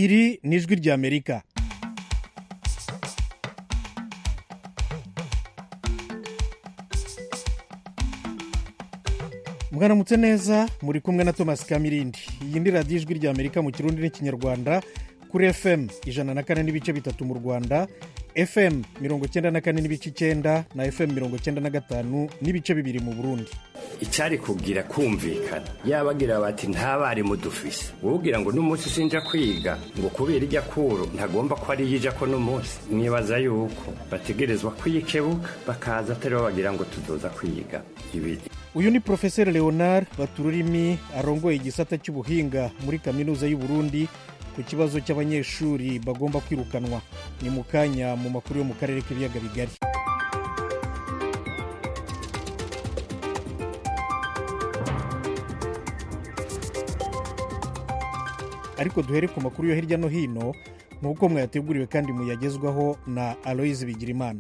iri ni ijwi ry'Amerika. mwaramutse neza, muri kumwe na Thomas Kamirindi. Iyi ni radiyo ijwi ry'Amerika mu Kirundi n'Ikinyarwanda kuri FM 104.3 mu Rwanda, FM 94.9 na FM 95.2 mu Burundi. Icari kugira kumvikana yabagira bati ntabari mudufise wogira ngo n'umunsi sinja kwiga ngo kubera ijya kuro ntagomba ko ari yija ko n'umunsi mwibaza yuko bategerezwa kwikebuka bakaza atari bagira ngo tuzoza kwiga ibi. Uyu ni Professeur Leonard Batururimi arongoye igisata cy'ubuhinga muri kaminuza y'u Burundi ku kibazo cy'abanyeshuri bagomba kwirukanwa. Ni mukanya mu makuru yo mu karere k'ibiyaga bigari. Ariko duhere ku makuru yo hirya no hino nk'uko mwayateguriwe kandi muyagezwaho na Aloise Bigirimana.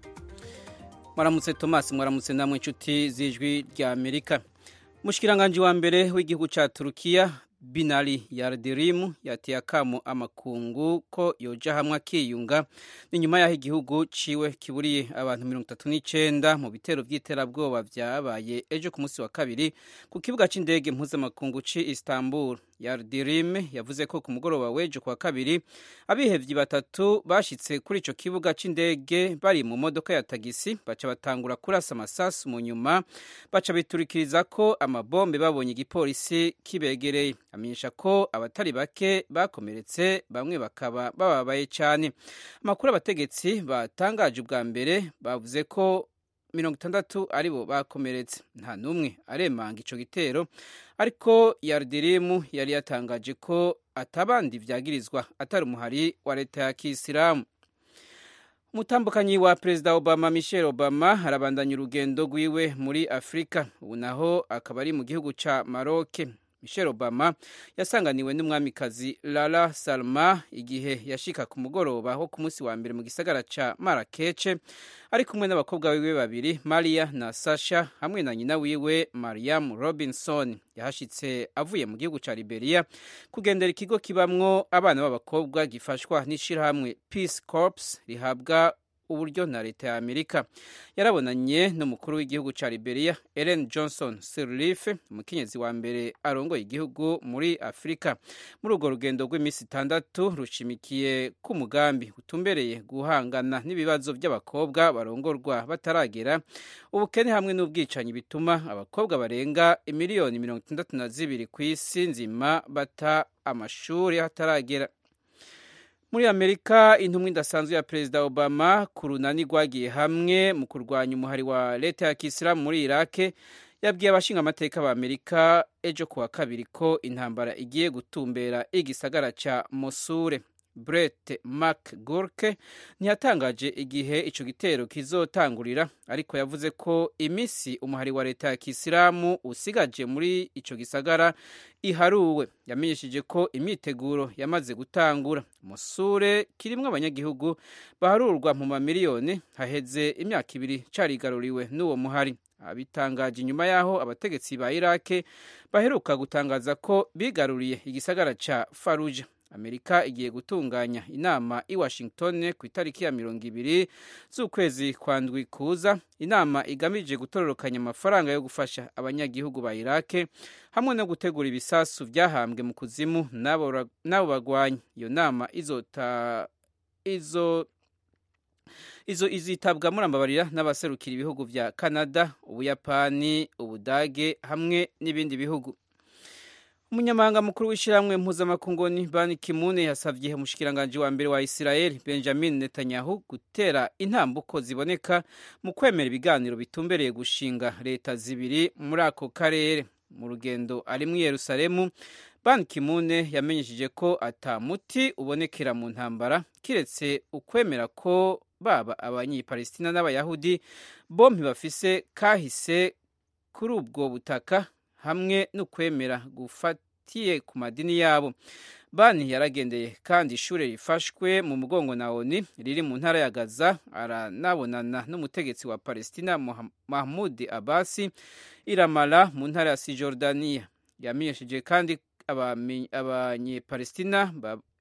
Mwaramutse Thomas, mwaramutse namwe inshuti z'ijwi ry'Amerika. Mushikiranganje wa mbere w'igihugu ca Turukiya Binali Yildirim yateye akamo amakungu ko yoja hamwe akiyunga ni nyuma y'aho igihugu ciwe kiburiye abantu 39 mu bitero vy'iterabwoba vyabaye ejo ku munsi wa kabiri ku kibuga c'indege mpuzamakungu ci Istanbul. Yildirim yavuze ko ku mugoroba w'ejo kwa kabiri abihevyi batatu bashitse kuri ico kibuga c'indege bari mu modoka ya tagisi baca batangura kurasa amasasu mu nyuma baca biturikiriza ko amabombe babonye igipolisi kibegereye. Amenyesha ko abatari bake bakomeretse bamwe bakaba bababaye cyane. Amakuru abategetsi batangaje ubwa mbere bavuze ko 60 aribo bakomeretse. Nta numwe aremanga ico gitero, ariko Yildirim yari yatangaje ko atabandi vyagirizwa atari umuhari wa leta ya Kisilamu. Mutambukanyi wa Perezida Obama Michelle Obama arabandanya urugendo rwiwe muri Afrika. Ubu naho akaba ari mu gihugu ca Maroc. Michelle Obama yasanganiwe n'umwamikazi Lala Salma igihe yashika ku mugoroba ho ku munsi wa mbere mu gisagara ca Marrakech ari kumwe n'abakobwa biwe babiri Maria na Sasha hamwe na nyina wiwe Mariam Robinson. Yahashitse avuye mu gihugu ca Liberia kugendera ikigo kibamwo abana b'abakobwa gifashwa n'ishirahamwe Peace Corps rihabwa uburyo na leta ya Amerika. Yarabonanye n'umukuru w'igihugu ca Liberia Ellen Johnson Sirleaf, umukenyezi wa mbere arongoye igihugu muri Afrika. Muri urwo rugendo rw'imisi 6 rushimikiye ku mugambi utumbereye guhangana n'ibibazo by'abakobwa barongorwa bataragera, ubukene hamwe n'ubwicanyi bituma abakobwa barenga miliyoni 62 ku isi nzima bata amashuri hataragera. Muri Amerika, intumwa idasanzwe ya Perezida Obama ku runani rwagiye hamwe mu kurwanya umuhari wa leta ya Kisilamu muri Iraq yabwiye abashinga amateka ba Amerika ejo kuwa kabiri ko intambara igiye gutumbera igisagara ca Mosul. Brett McGurk ntiyatangaje igihe ico gitero kizotangurira, ariko yavuze ko imisi umuhari wa leta ya Kisilamu usigaje muri ico gisagara iharuwe. Yamenyesheje ko imiteguro yamaze gutangura. Mosul kirimwo abanyagihugu baharurwa mu mamiliyoni, haheze imyaka 2 carigaruriwe n'uwo muhari. Abitangaje inyuma yaho abategetsi ba Iraq baheruka gutangaza ko bigaruriye igisagara ca Fallujah. Amerika igiye gutunganya inama i Washington ku itariki ya 20 z'ukwezi kwa ndwi kuza, inama igamije gutororokanya amafaranga yo gufasha abanyagihugu ba Iraq hamwe no gutegura ibisasu vyahambwe mu kuzimu nabo bagwanya. Iyo nama izitabwa muri ambabarira n'abaserukira ibihugu vya Canada, Ubuyapani, Ubudage hamwe n'ibindi bihugu. Umunyamabanga mukuru w'ishiramwe mpuzamakungu Ban Ki-moon yasavye umushikiranganje wa mbere wa Israel Benjamin Netanyahu gutera intambuko ziboneka mu kwemera ibiganiro bitumbereye gushinga leta zibiri muri ako karere. Mu rugendo ari mu Yerusalemu, Ban Ki-moon yamenyesheje ko atamuti ubonekera mu ntambara kiretse ukwemera ko baba abanyipalestina n'abayahudi bombi bafise kahise kuri ubwo butaka hamwe no kwemera gufatiye ku madini yabo. Bani yaragendeye kandi ishure rifashwe mu mugongo na ONU riri mu ntara ya Gaza, aranabonana n'umutegetsi wa Palestina Mahmoud Abbas i Ramallah mu ntara ya Cisjordania. Yamenyesheje kandi abanyepalestina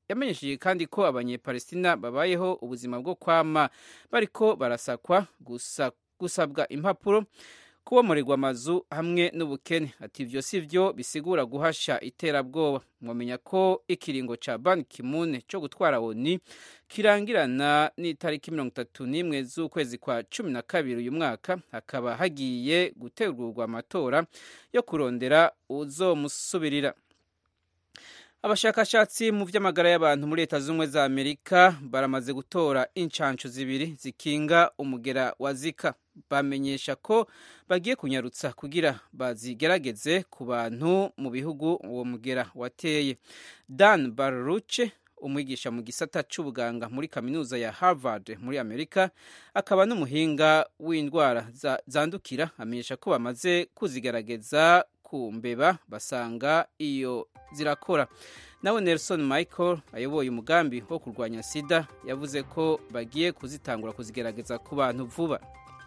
yamenyesheje kandi ko abanyepalestina babayeho ubuzima bwo kwama bariko barasakwa gusabwa impapuro kubomorerwa amazu hamwe n'ubukene. Ati ivyo sivyo bisigura guhasha iterabwoba. Mwamenya ko ikiringo ca Ban Ki-moon co gutwara ONU kirangirana n'itariki 31 z'ukwezi kwa 12 uyu mwaka, hakaba hagiye gutegurwa amatora yo kurondera uzomusubirira. Abashakashatsi mu vy'amagara y'abantu muri Leta Zunze za Amerika baramaze gutora incanco zibiri zikinga umugera wa Zika. Bamenyesha ko bagiye kunyarutsa kugira bazigerageze ku bantu mu bihugu uwo mugera wateye. Dan Baruch, umwigisha mu gisata c'ubuganga muri kaminuza ya Harvard muri Amerika, akaba n'umuhinga w'indwara zandukira, amenyesha ko bamaze kuzigerageza ku mbeba basanga iyo zirakora. Nawe Nelson Michael ayoboye umugambi wo kurwanya sida yavuze ko bagiye kuzitangura kuzigerageza ku bantu vuba.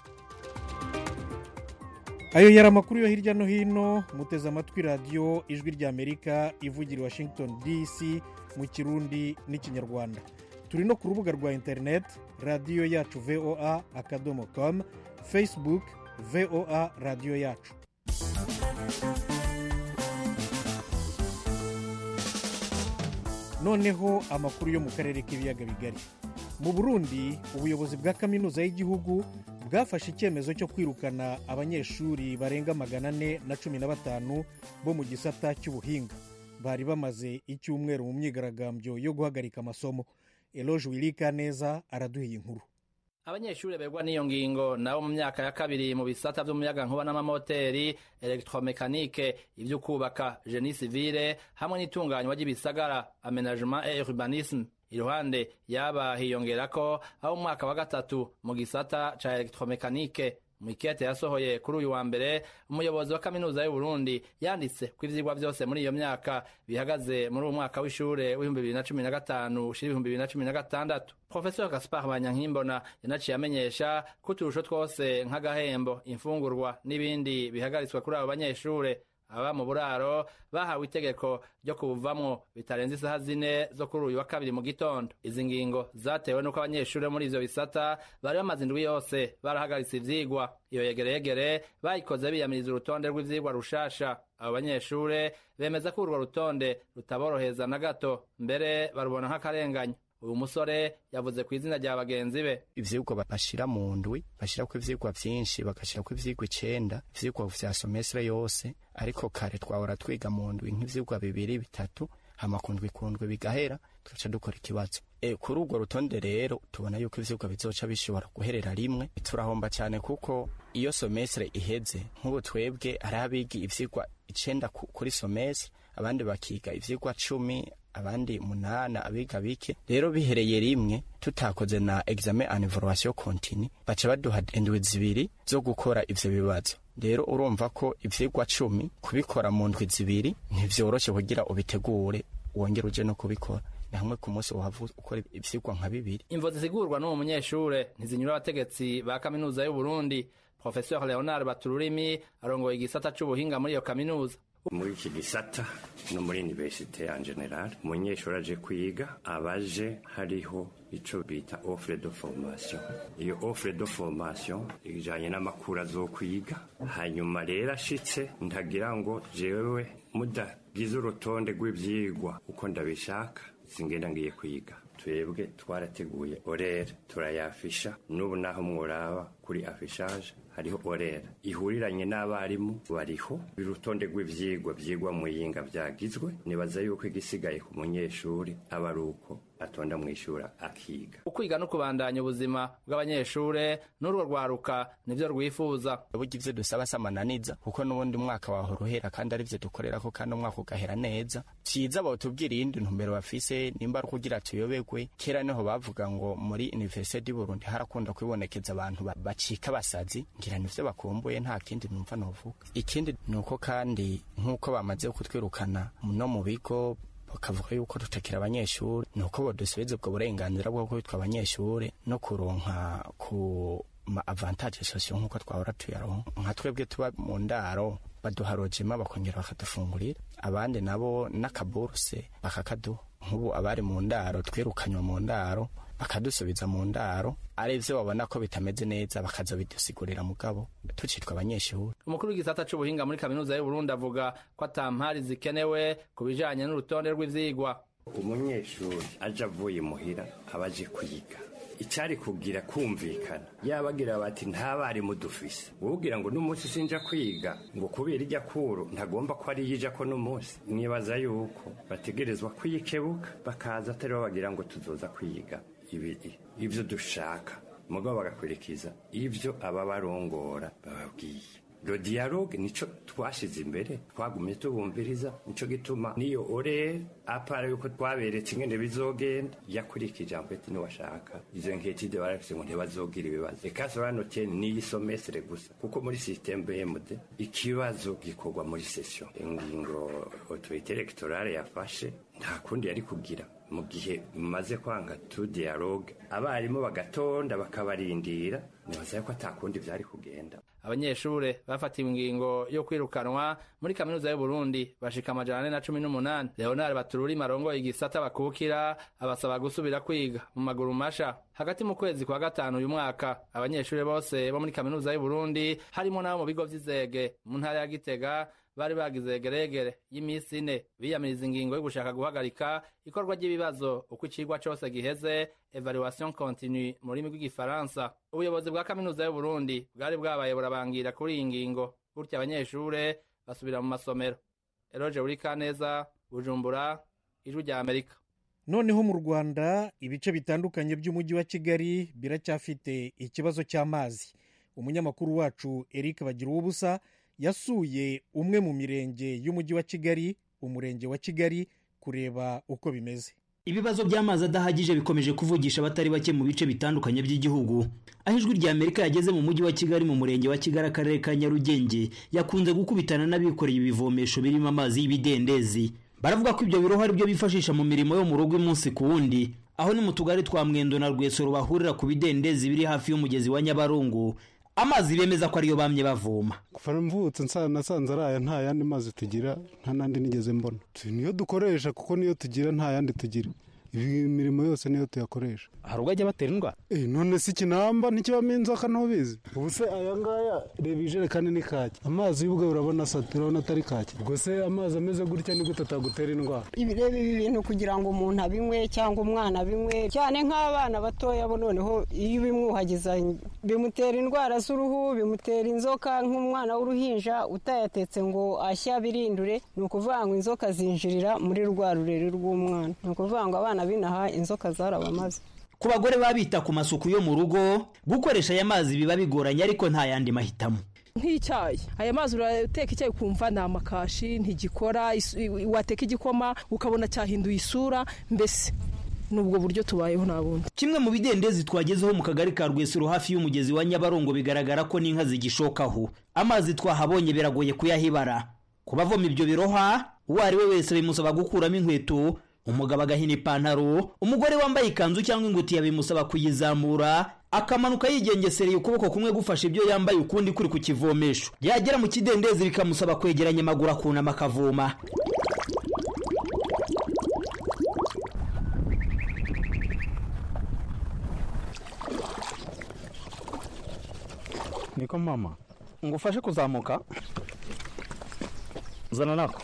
Ayo yari amakuru yo hirya no hino. Muteze amatwi radiyo ijwi ry'Amerika ivugira Washington DC mu Kirundi n'Ikinyarwanda. Turi no ku rubuga rwa internet radiyo yacu voa.com, Facebook VOA radiyo yacu. Noneho amakuru yo mu karere k'ibiyaga bigari. Mu Burundi, ubuyobozi bwa kaminuza y'igihugu bwafashe icyemezo cyo kwirukana abanyeshuri barenga 415 bo mu gisata cy'ubuhinga. Bari bamaze icyumweru mu myigaragambyo yo guhagarika amasomo. Eloge Wilikaneza araduhiye inkuru. Abanyeshuri begwa n'iyo ngingo nabo mu myaka ya kabiri mu bisata by'umuyaga nkuba n'amamoteri, electromekanike, ibyo kubaka, génie civile hamwe n'itunganywa ry'ibisagara, aménagement et urbanisme. Iruhande yaba hiyongera ko aho umwaka wa gatatu mu gisata ca electromekanike. Mwikete yasohoye kuri uyu wa mbere, umuyobozi wa kaminuza y'u Burundi yanditse ko ivyigwa byose muri iyo myaka bihagaze muri uwo mwaka w'ishure w'2015 ushira 2016. Professor Gaspard Banyankimbona yanaciye amenyesha ko uturusho twose nk'agahembo, imfungurwa n'ibindi bihagaritswe kuri abo banyeshure. Aba mu buraro bahawe itegeko ryo kubuvamwo bitarenze isaha 4 zo kuri uyu wa kabiri mu gitondo. Izi ngingo zatewe nuko abanyeshuri muri ivyo bisata bari bamaze indwi yose barahagaritse ivyigwa. Iyo yegereyegere bayikoze biyamiriza urutonde rw'ivyigwa rushasha. Abo banyeshure bemeza ko urwo rutonde rutaboroheza na gato, mbere barubona nk'akarenganya. Uyu musore yavuze ku izina rya bagenzi be. Ivyigwa bashira mu ndwi, bashira ko ivyigwa vyinshi, bagashira ko ivyigwa 9, ivyigwa vya semestre yose, ariko kare twahora twiga mu ndwi nk'ivyigwa 2, 3, hamakundwi bigahera, tugaca dukora ikibazo. Kuri urwo rutonde rero tubona yuko ivyigwa bizoca bishobora guherera rimwe. Turahomba cyane kuko iyo semestre iheze, nk'ubu twebwe arabigi ivyigwa 9 kuri semestre, abandi bakiga ivyigwa 10, abandi 8, abiga bike. Rero bihereye rimwe tutakoze na examen en evaluation continue, baca baduha indwi 2 zo gukora ivyo bibazo. Rero urumva ko ivyigwa 10 kubikora mu ndwi 2 ntivyoroshe kugira ubitegure wongera uje no kubikora. Na hamwe ku munsi wahavuze ukora ivyigwa nka 2. Imvo zisigurwa n'uwo munyeshure ntizinyura abategetsi ba kaminuza y'u Burundi. Professeur Leonard Batururimi arongoye igisata c'ubuhinga muri iyo kaminuza. Muri iki gisata no muri universite en general, umunyeshuri aje kwiga abaje hariho ico bita offre de formation. Iyo offre de formation ijanye n'amakuru zo kwiga, hanyuma rero ashitse ntagira ngo jewe mudagize urutonde rw'ivyigwa uko ndabishaka singenda ngiye kwiga. Twebwe twarateguye orere turayafisha, n'ubu naho mworaba kuri affichage hariho orere ihuriranye n'abarimu bariho, birutonde rw'ivyigwa vyigwa mu yinga vyagizwe. Nibaza yuko igisigaye ku munyeshuri abaruko atonda mwishura akiga. Ukwiga no kubandanya ubuzima bw'abanyeshure n'urwo rwaruka nivyo rwifuza. Burya ivyo dusaba samananiza kuko n'ubundi mwaka wahorohera kandi ari vyo dukorera ko kandi umwaka ugahera neza. Ciza batubwira iyindi ntumbero bafise, nimba ari kugira tuyoberwe. Kera niho bavuga ngo muri Université du Burundi harakunda kwibonekeza abantu bacika basazi, ngira nivyo bakumbuye, nta kindi numva novuga. Ikindi nuko kandi nkuko bamaze kutwirukana no mu bigo bakavuga yuko tutakira abanyeshuri, nuko bodusubiza ubwo burenganzira bwo kwitwa abanyeshuri no kuronka ku ma avantage social nkuko twahora tuyaronka nka twebwe tuba mu ndaro baduha rojima bakongera bakadufungurira abandi nabo n'akaburuse bakakaduha nk'ubu abari mu ndaro twirukanywa mu ndaro bakadusubiza mu ndaro arivyo babona ko bitameze neza bakaza bidusigurira mugabo tucitwa abanyeshuri. Umukuru w'igisata c'ubuhinga muri kaminuza y'u Burundi avuga ko atampari zikenewe kubijanye n'urutonde rw'ivyigwa. Umunyeshuri aje avuye muhira abaje kwiga icari kugira kumvikana yabagira bati ntabari mudufise wogira ngo n'umunsi sinja kwiga ngo kubera ijya kuru ntagomba ko ari yija ko n'umunsi nibaza yuko bategerezwa kwikebuka bakaza atari bagira ngo tuzoza kwiga ibyo dushaka mugabo bagakurikiza ibyo aba barongora bababwiye. Le dialogue nico twashize imbere twagumye tubumviriza nico gituma niyo ore apara yuko twaberetse ingene bizogenda yakurikije ampeti no washaka izo nketide barafise ngo ntibazogira ibibazo ekasobanutse ni isomestre gusa kuko muri system BMD ikibazo gikorwa muri session ingingo autorité électorale yafashe nta kundi yari kugira mu gihe maze kwanga tu dialogue abarimu bagatonda bakabarindira nibaza ko atakundi vyari kugenda. Abanyeshure bafatiwe ingingo yo kwirukanwa muri kaminuza y'u Burundi bashika 418. Leonard Batururi marongo igisata bakukira abasaba gusubira kwiga mu maguru masha. Hagati mu kwezi kwa gatanu uyu mwaka abanyeshure bose bo muri kaminuza y'u Burundi harimo nabo mu bigo vy'izege mu ntara ya Gitega bari bagize geregere y'imisi 4 biyamiriza ingingo yo gushaka guhagarika ikorwa ry'ibibazo uko icigwa cose giheze evaluation continue mu rurimi rw'igifaransa. Ubuyobozi bwa kaminuza y'u Burundi bwari bwabaye burabangira kuri iyi ngingo gutya abanyeshure basubira mu masomero. Eroje Urikaneza, Bujumbura, Ijwi rya Amerika. Noneho mu Rwanda ibice bitandukanye by'umujyi wa Kigali biracyafite ikibazo cy'amazi. Umunyamakuru wacu Eric Bagiruwubusa yasuye umwe mu mirenge y'umujyi wa Kigali, umurenge wa Kigali, kureba uko bimeze. Ibibazo by'amazi adahagije bikomeje kuvugisha abatari bake mu bice bitandukanye by'igihugu. Aho Ijwi rya Amerika yageze mu mujyi wa Kigali mu murenge wa Kigali akarere ka Nyarugenge yakunze gukubitana n'abikoreye ibivomesho birimo amazi y'ibidendezi. Baravuga ko ibyo biroho ari byo bifashisha mu mirimo yo mu rugo umunsi ku wundi. Aho ni mu tugari twa Mwendo na Rwesoro bahurira ku bidendezi biri hafi y'umugezi wa Nyabarongo. Amazi bemeza ko ariyo bamye bavoma. Kuva mvutse nasanze araya nta yandi mazi tugira nta nandi nigeze mbona. Niyo dukoresha kuko niyo tugira nta yandi tugira. Imirimo yose niyo tuyakoresha. Hari ubwo ajya batera indwara? None si kinamba ntikibamo inzoka ntubizi. Ubu se aya ngaya reba ijerekani ni kaki. Amazi y'ubwo urabona urabona atari kaki. Ubwo se amazi ameze gutya ni gute atagutera indwara? Ibireba ibi bintu kugira ngo umuntu abinywe cyangwa umwana abinywe cyane nk'abana batoya bo noneho iyo bimwuhagiza bimutera indwara z'uruhu bimutera inzoka nk'umwana w'uruhinja utayatetse ngo ashya birindure ni ukuvuga ngo inzoka zinjirira muri rwa rurere rw'umwana. Ni ukuvuga ngo abana binaha inzoka zarabamaze. Ku bagore babita ku masuku yo mu rugo gukoresha aya mazi biba bigoranye ariko nta yandi mahitamo. Nk'icyayi aya mazi urateka icyayi kumva nta makashi ntigikora wateka igikoma ukabona cyahinduye isura mbese nubwo buryo tubayeho nabundi. Kimwe mu bidendezi twagezeho mu kagari ka Rwesero hafi y'umugezi wa Nyabarongo bigaragara ko n'inka zigishokaho. Amazi twahabonye biragoye kuyahibara. Kubavoma ibyo biroha uwo ari we wese bimusaba gukuramo inkweto, umugabo agahina ipantaro, umugore wambaye ikanzu cyangwa ingutiya bimusaba kuyizamura akamanuka yigengesereye ukuboko kumwe gufasha ibyo yambaye ukundi kuri ku kivomesho. Yagera mu kidendezi bikamusaba kwegeranya amaguru akunama akavoma. Niko mama ngufashe kuzamuka zana nako.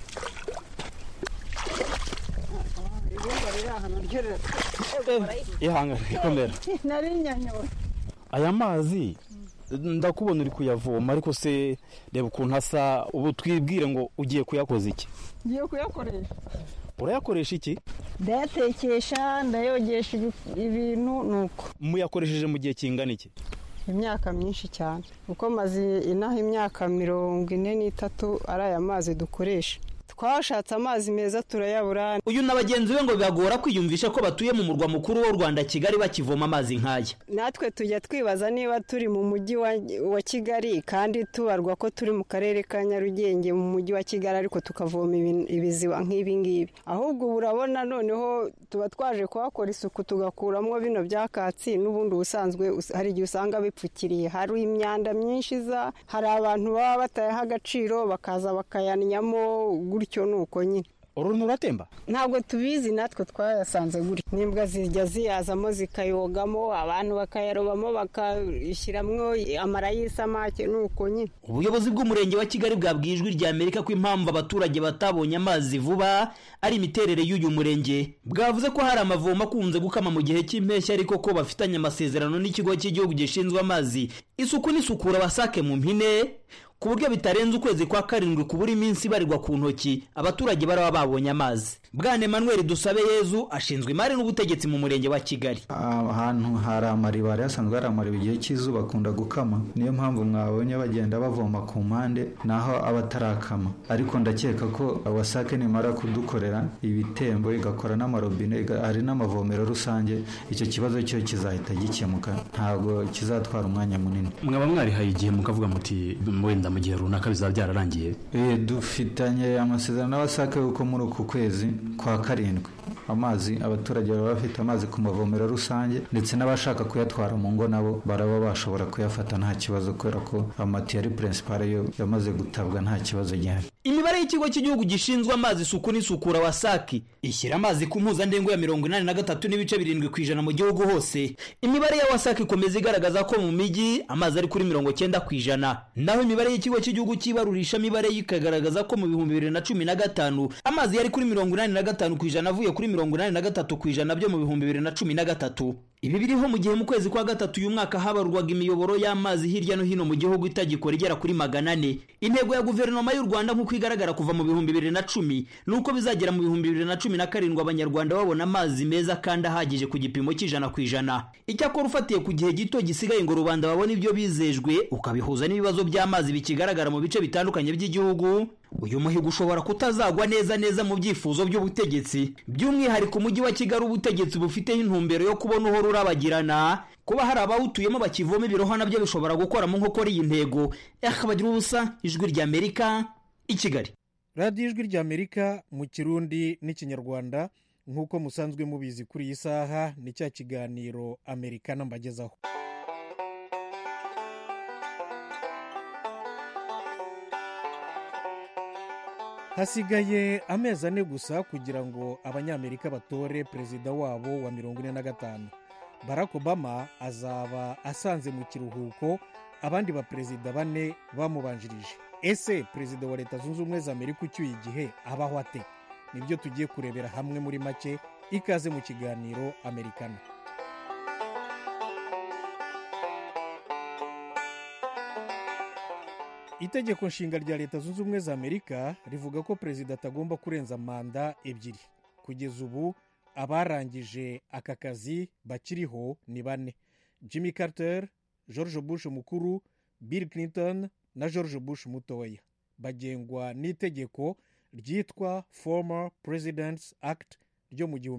Ihanga ikomera. Nari nyanyoye. Aya mazi ndakubona uri kuyavoma ariko se reba ukuntu asa ubu twibwire ngo ugiye kuyakoza iki? Ngiye kuyakoresha. Urayakoresha iki? Ndayatekesha ndayogesha ibintu nuko. Muyakoresheje mu gihe kingana iki? Imyaka myinshi cyane. Uko mazi inaha imyaka 43 ari aya mazi dukoresha. twashatse amazi meza turayabura. Uyu na bagenzi be ngo bibagora kwiyumvisha ko batuye mu murwa mukuru w'u Rwanda Kigali bakivoma amazi nk'aya. Natwe tujya twibaza niba turi mu mujyi wa Kigali kandi tubarwa ko turi mu karere ka Nyarugenge mu mujyi wa Kigali ariko tukavoma ibiziba nk'ibi ngibi. Ahubwo urabona noneho tuba twaje kuhakora isuku tugakuramo bino byakatsi n'ubundi ubusanzwe hari igihe usanga bipfukiriye, hari imyanda myinshi hari abantu baba batayaha agaciro bakaza bakayanyamo gutyo nuko nyine. Uruntu ruratemba ntabwo tubizi, natwe twayasanze gutyo. N'imbwa zijya ziyazamo zikayogamo, abantu bakayarobamo bakayishyiramwo amara y'isamake nuko nyine. Ubuyobozi bw'umurenge wa Kigali bwabwiye Ijwi rya Amerika ko impamvu abaturage batabonye amazi vuba ari imiterere y'uyu murenge. Bwavuze ko hari amavomo akunze gukama mu gihe cy'impeshyi ariko ko bafitanye amasezerano n'ikigo cy'igihugu gishinzwe amazi, isuku n'isukura Wasake mu mpine, ku buryo bitarenze ukwezi kwa karindwi kubura iminsi barirwa ku ntoki abaturage baraba babonye amazi. Bwana Emmanuel Dusabeyezu ashinzwe imari n'ubutegetsi mu murenge wa Kigali. Ahantu hari amariba yasanzwe hari amariba igihe cy'izuba akunda gukama, niyo mpamvu mwabonye bagenda bavoma ku mpande naho abatarakama, ariko ndakeka ko Wasake nimara kudukorera ibitembo igakora n'amarobine hari n'amavomero rusange, icyo kibazo cyo kizahita gikemuka, ntabwo kizatwara umwanya munini. Mwaba mwarihaye igihe mukavuga muti wenda mu gihe runaka bizaba byararangiye? Dufitanye amasezerano n'Abasake uko muri uku kwezi kwa karindwi amazi abaturage baba bafite amazi ku mavomero rusange, ndetse n'abashaka kuyatwara mu ngo nabo baraba bashobora kuyafata nta kibazo kubera ko amatiyo ari principale yo yamaze gutabwa nta kibazo gihari. Imibare y'ikigo cy'igihugu gishinzwe amazi isuku n'isukura Wasake ishyira amazi ku mpuzandengo ya 83.7% mu gihugu hose. Imibare ya Wasake ikomeza igaragaza ko mu mijyi amazi ari kuri 90%, naho imibare y'ikigo cy'igihugu cy'ibarurisha imibare yikagaragaza ko mu 2015 amazi yari kuri 85% avuye kuri 83% byo mu 2013. Ibi biriho mu gihe mu kwezi kwa gatatu uyu mwaka habarurwaga imiyoboro y'amazi hirya no hino mu gihugu itagikora igera kuri 400. Intego ya guverinoma y'u Rwanda nk'uko igaragara kuva mu 2010 nuko bizagera mu 2017 abanyarwanda babona amazi meza kandi ahagije ku gipimo cy'100%. Icyakora ufatiye ku gihe gito gisigaye ngo rubanda babone ibyo bizejwe ukabihuza n'ibibazo by'amazi bikigaragara mu bice bitandukanye by'igihugu, uyu muhigo ushobora kutazagwa neza mu byifuzo by'ubutegetsi. By'umwihariko umujyi wa Kigali ubutegetsi bufiteho intumbero yo kubona uhora urabagirana, kuba hari abawutuyemo bakivoma ibiroha nabyo bishobora gukora mu nkokora iyi ntego. Bagira ubusa Ijwi rya Amerika i Kigali. Radio Ijwi rya Amerika mu Kirundi n'Ikinyarwanda, nk'uko musanzwe mubizi kuri iyi saha ni cya kiganiro Amerikana mbagezaho. Hasigaye amezi 4 gusa kugira ngo abanyamerika batore perezida wabo wa 45. Barack Obama azaba asanze mu kiruhuko abandi ba perezida 4 bamubanjirije. Ese perezida wa Leta Zunze Ubumwe za Amerika ucyuye igihe abaho ate? Nibyo tugiye kurebera hamwe muri make. Ikaze mu kiganiro Amerikana. Itegeko nshinga rya Leta Zunze Ubumwe za Amerika rivuga ko perezida atagomba kurenza manda 2. Kugeza ubu abarangije aka kazi bakiriho ni 4: Jimmy Carter, George Bush mukuru, Bill Clinton na George Bush mutoya. Bagengwa n'itegeko ryitwa Former Presidents Act ryo mu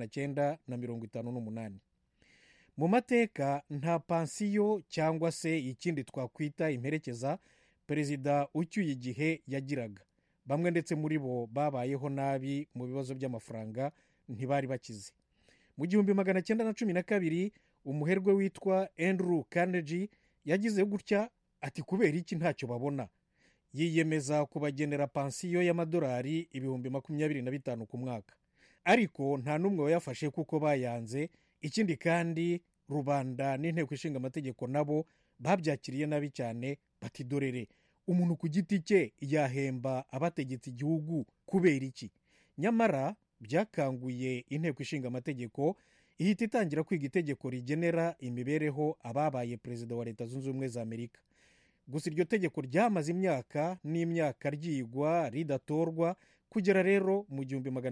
1958. Mu mateka nta pansiyo cyangwa se ikindi twakwita imperekeza perezida ucyuye igihe yagiraga. Bamwe ndetse muri bo babayeho nabi mu bibazo by'amafaranga ntibari bakize. Mu 1912 umuherwe witwa Andrew Carnegie yagize gutya ati kubera iki ntacyo babona, yiyemeza kubagenera pansiyo y'amadolari 25,000 ku mwaka. Ariko nta numwe wayafashe kuko bayanze. Ikindi kandi rubanda n'inteko ishinga amategeko nabo babyakiriye nabi cyane, bati dorere umuntu ku giti cye yahemba abategetse igihugu kubera iki? Nyamara byakanguye inteko ishinga amategeko ihita itangira kwiga itegeko rigenera imibereho ababaye perezida wa Leta Zunze Ubumwe za Amerika. Gusa iryo tegeko ryamaze imyaka n'imyaka ryigwa ridatorwa kugera rero mu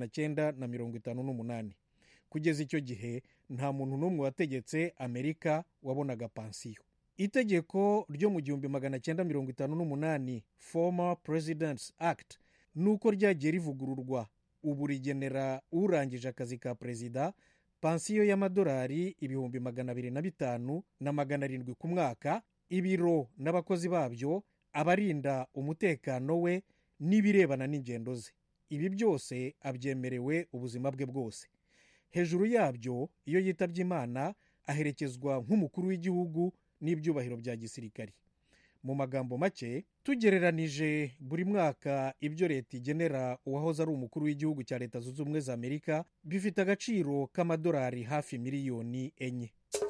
1958. Kugeza icyo gihe nta muntu n'umwe wategetse Amerika wabonaga pansiyo. Itegeko ryo mu 1958 Former Presidents Act nuko ryagiye rivugururwa, ubu rigenera urangije akazi ka perezida pansiyo y'amadolari 205,000 na 700 ku mwaka, ibiro n'abakozi babyo, abarinda umutekano we n'ibirebana n'ingendo ze. Ibi byose abyemerewe ubuzima bwe bwose. Hejuru yabyo, iyo yitabye Imana aherekezwa nk'umukuru w'igihugu n'ibyubahiro bya gisirikari. Mu magambo make, tugereranije buri mwaka ibyo leta igenera uwahoze ari umukuru w'igihugu cya Leta Zunze Ubumwe za Amerika bifite agaciro k'amadolari hafi miliyoni 4.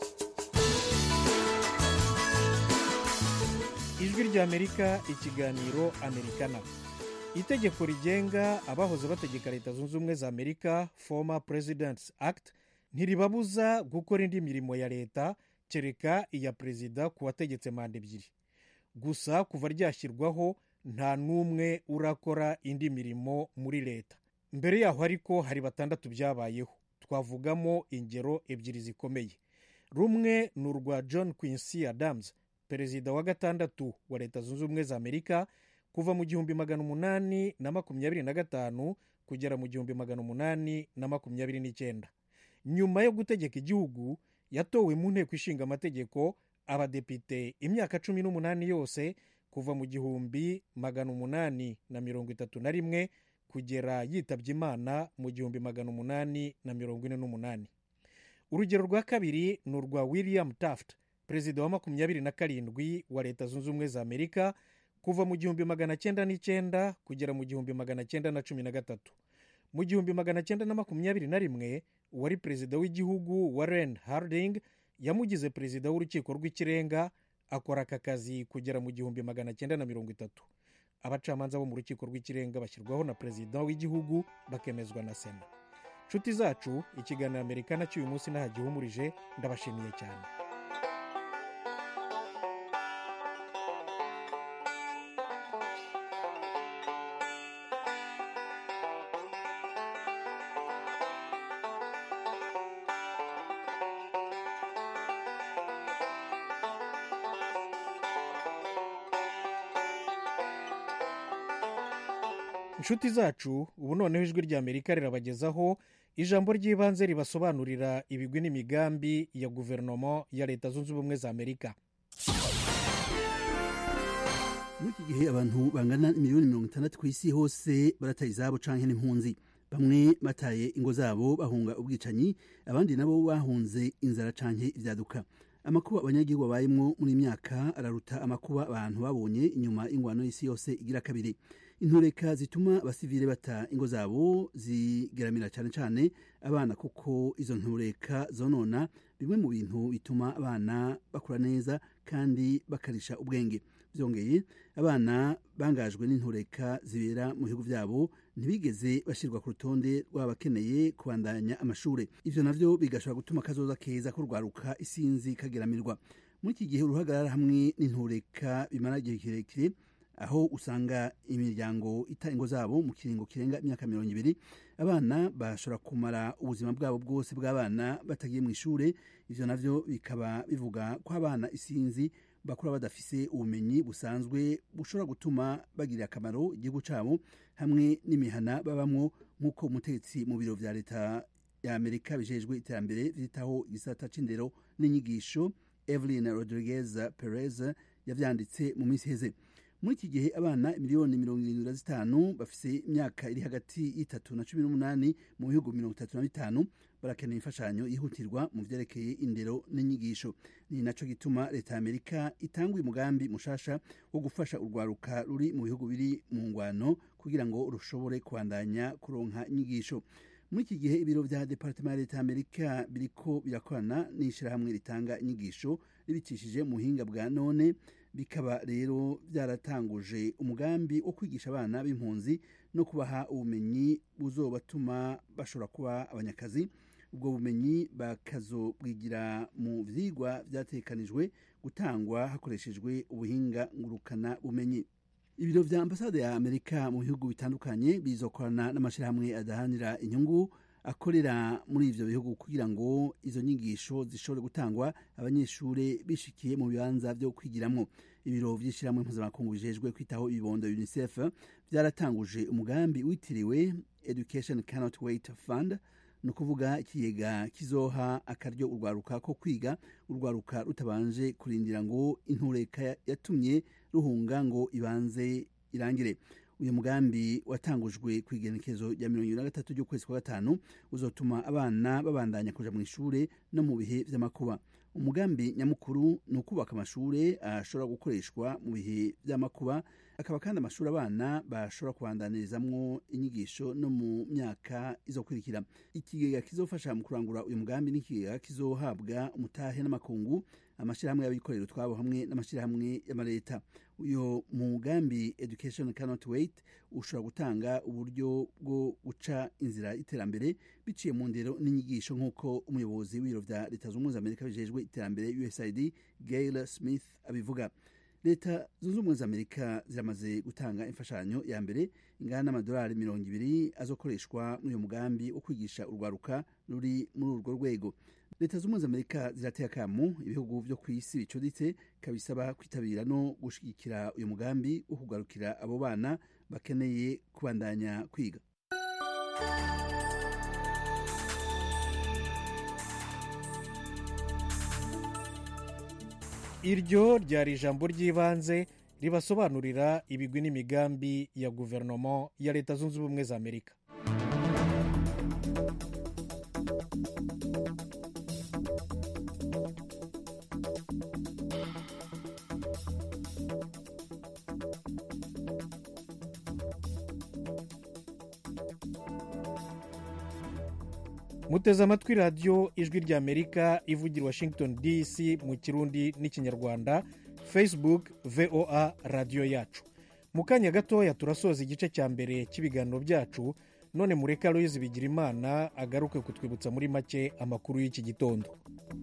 Ijwi ry'Amerika, ikiganiro Amerikana. Itegeko rigenga abahoze bategeka Leta Zunze Ubumwe za Amerika, Former Presidents Act, ntiribabuza gukora indi mirimo ya leta kereka iya perezida ku wategetse manda ebyiri. Gusa kuva ryashyirwaho nta n'umwe urakora indi mirimo muri leta. Mbere yaho ariko hari 6 byabayeho. Twavugamo ingero ebyiri zikomeye. Rumwe ni urwa John Quincy Adams, perezida wa 6 wa Leta Zunze Ubumwe za Amerika kuva mu 1825 kugera mu 1829. Nyuma yo gutegeka igihugu, yatowe mu nteko ishinga amategeko abadepite imyaka 18 yose kuva mu 1831 kugera yitabye Imana mu 1848. Urugero rwa kabiri ni urwa William Taft, perezida wa 27 wa Leta Zunze Ubumwe za Amerika kuva mu 1909 kugera mu 1913. Mu 1921 uwari perezida w'igihugu Warren Harding yamugize perezida w'urukiko rw'ikirenga, akora aka kazi kugera mu 1930. Abacamanza bo mu rukiko rw'ikirenga bashyirwaho na perezida w'igihugu bakemezwa na Sena. Nshuti zacu, ikiganiro Amerikana cy'uyu munsi nahagihumurije. Ndabashimiye cyane. Inshuti zacu, ubu noneho ijwi ry'Amerika rirabagezaho ijambo ry'ibanze ribasobanurira ibigwi n'imigambi ya guverinoma ya Leta Zunze Ubumwe za Amerika. Muri iki gihe abantu bangana miliyoni 60 ku isi hose barataye izabo canke n'impunzi. Bamwe bataye ingo zabo bahunga ubwicanyi, abandi nabo bahunze inzara canke ivyaduka. Amakuba abanyagihugu bayimwo muri myaka araruta amakuba abantu babonye inyuma y'ingwano y'isi yose igira kabiri. Intureka zituma abasivile bata ingo zabo zigeramira cyane cyane abana, kuko izo ntureka zonona bimwe mu bintu bituma abana bakura neza kandi bakarisha ubwenge. Byongeye, abana bangajwe n'intureka zibera mu bihugu byabo ntibigeze bashirwa ku rutonde rw'abakeneye kubandanya amashure. Ivyo navyo bigashobora gutuma kazoza keza kurwaruka isinzi kageramirwa. Muri iki gihe uruhagarara hamwe n'intureka bimara igihe kirekire, aho usanga imiryango ita ingo zabo mu kiringo kirenga imyaka 20, abana bashobora kumara ubuzima bwabo bwose bw'abana batagiye mu ishure. Ivyo navyo bikaba bivuga ko abana isinzi bakura badafise ubumenyi busanzwe bushobora gutuma bagirira akamaro igihugu cabo hamwe n'imihana babamwo, nk'uko umutegetsi mu biro vya leta ya Amerika bijejwe iterambere vyitaho igisata c'indero n'inyigisho Evelyn Rodriguez Perez yavyanditse mu minsi heze. Muri iki gihe abana miliyoni 75 bafise imyaka iri hagati y'3 na 18 mu bihugu 35 barakeneye imfashanyo yihutirwa mu vyerekeye indero n'inyigisho. Ni naco gituma leta ya Amerika itangwa umugambi mushasha wo gufasha urwaruka ruri mu bihugu biri mu ngwano kugira ngo rushobore kwandanya kuronka inyigisho. Muri iki gihe ibiro vya Departement ya Leta ya Amerika biriko birakorana n'ishirahamwe ritanga inyigisho ribicishije mu buhinga bwa none, bikaba rero byaratanguje umugambi wo kwigisha abana b'impunzi no kubaha ubumenyi buzobatuma bashobora kuba abanyakazi. Ubwo bumenyi bakazobwigira mu vyigwa vyatekanijwe gutangwa hakoreshejwe ubuhinga ngurukana bumenyi. Ibiro vya ambasade ya Amerika mu bihugu bitandukanye bizokorana n'amashirahamwe adahanira inyungu akorera muri ivyo bihugu kugira ngo izo nyigisho zishobore gutangwa abanyeshure bishikiye mu bibanza vyo kwigiramwo. ibiro vy'ishirahamwe mpuzamakungu bijejwe kwitaho ibibondo UNICEF vyaratanguje umugambi witiriwe Education Cannot Wait Fund, ni ukuvuga ikigega kizoha akaryo urwaruka ko kwiga, urwaruka rutabanje kurindira ngo intureka yatumye ruhunga ngo ibanze irangire. Uyu mugambi watangujwe ku igenekezo rya 23 ry'ukwezi kwa gatanu uzotuma abana babandanya kuja mu ishure no mu bihe vy'amakuba. Umugambi nyamukuru ni ukubaka amashure ashobora gukoreshwa mu bihe vy'amakuba, akaba kandi amashuri abana bashobora kubandanirizamwo inyigisho no mu myaka izokurikira. Ikigega kizofasha mu kurangura uyu mugambi n'ikigega kizohabwa umutahe n'amakungu, amashirahamwe y'abikorera utwabo hamwe n'amashirahamwe y'amareta. Uyo mugambi Education Cannot Wait ushobora gutanga uburyo bwo guca inzira iterambere biciye mu ndero n'inyigisho, nk'uko umuyobozi w'ibiro vya Leta Zunze Ubumwe za Amerika bijejwe iterambere USAID Gail Smith abivuga. Leta Zunze Ubumwe za Amerika ziramaze gutanga imfashanyo ya mbere ingana n'amadolari 200 azokoreshwa muri uyu mugambi wo kwigisha urwaruka ruri muri urwo rwego. Leta Zunze Ubumwe za Amerika zirateye akamo ibihugu vyo kw'isi bicuditse kabisaba kwitabira no gushigikira uyu mugambi wo kugarukira abo bana bakeneye kubandanya kwiga. Iryo ryari ijambo ry'ibanze ribasobanurira ibigwi n'imigambi ya guverinoma ya Leta Zunze Ubumwe za Amerika. Muteze amatwi radiyo ijwi rya Amerika ivugira Washington DC mu Kirundi n'Ikinyarwanda, Facebook VOA radiyo yacu. Mu kanya gatoya turasoza igice cya mbere cy'ibiganiro byacu, none mureka Aloyizi Bigirimana agaruke kutwibutsa muri make amakuru y'iki gitondo.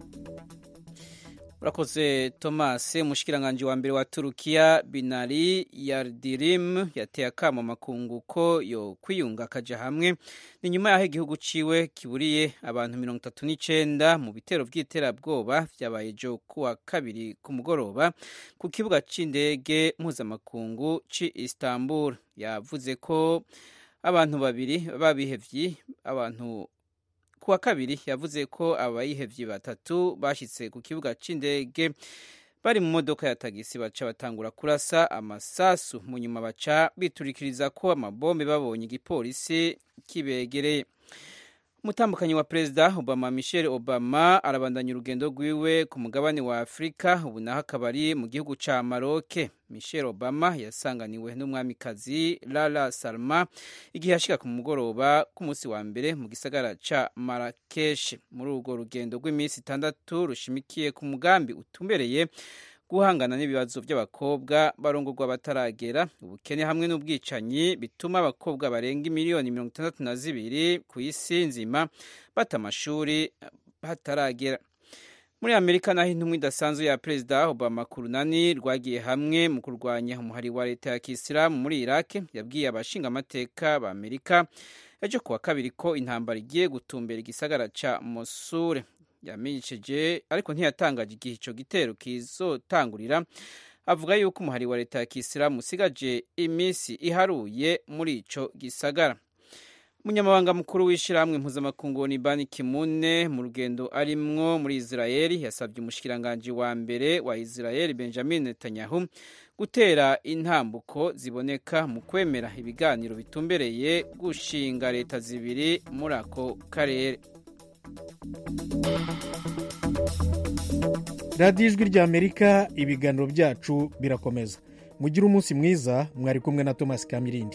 Urakoze Thomas. Umushikiranganje wa mbere wa Turukiya Binali Yildirim yateye akamo makungu ko yo kwiyunga kaja hamwe, ni nyuma yaho igihugu ciwe kiburiye abantu 39 mu bitero vy'iterabwoba vyabaye ejo kuwa kabiri ku mugoroba ku kibuga c'indege mpuzamakungu ci Istanbul. Yavuze ko abantu babiri babihevye kuwa kabiri yavuze ko abayihevye batatu bashitse ku kibuga c'indege bari mu modoka ya tagisi, baca batangura kurasa amasasu, mu nyuma baca biturikiriza ko amabombe babonye igipolisi kibegereye. Umutambukanyi wa Perezida Obama Michelle Obama arabandanya urugendo rwiwe ku mugabane wa Afrika, ubu naho akaba ari mu gihugu ca Maroc. Michelle Obama yasanganiwe n'umwamikazi Lala Salma igihe yashika ku mugoroba ku munsi wa mbere mu gisagara ca Marrakesh. Muri urwo rugendo rw'iminsi 6 rushimikiye ku mugambi utumbereye guhangana n'ibibazo by'abakobwa barongorwa bataragera, ubukene hamwe n'ubwicanyi bituma abakobwa barenga miliyoni 62 ku isi nzima bata amashuri bataragera. Muri Amerika naho intumwa idasanzwe ya Perezida Obama ku runani rwagiye hamwe mu kurwanya umuhari wa leta ya Kisilamu muri Iraq yabwiye abashinga amateka ba Amerika ejo kuwa kabiri ko intambara igiye gutumbera igisagara ca Mosul. Yamenyesheje ariko ntiyatangaje igihe ico gitero kizotangurira, avuga yuko umuhari wa leta ya Kisilamu usigaje iminsi iharuye muri ico gisagara. Umunyamabanga mukuru w'ishirahamwe mpuzamakungu ni Ban Ki-moon mu rugendo arimwo muri Israeli yasabye umushikiranganje wa mbere wa Israeli Benjamin Netanyahu gutera intambuko ziboneka mu kwemera ibiganiro bitumbereye gushinga leta zibiri muri ako karere. radiyo ijwi rya Amerika ibiganiro byacu birakomeza. Mugire umunsi mwiza, mwari kumwe na Thomas Kamirindi.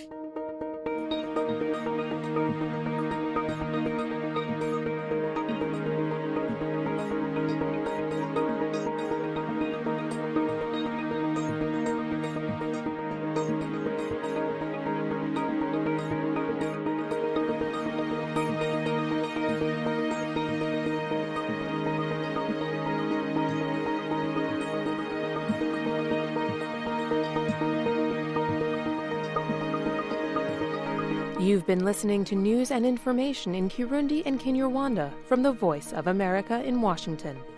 You've been listening to news and information in Kirundi and Kinyarwanda from the Voice of America in Washington.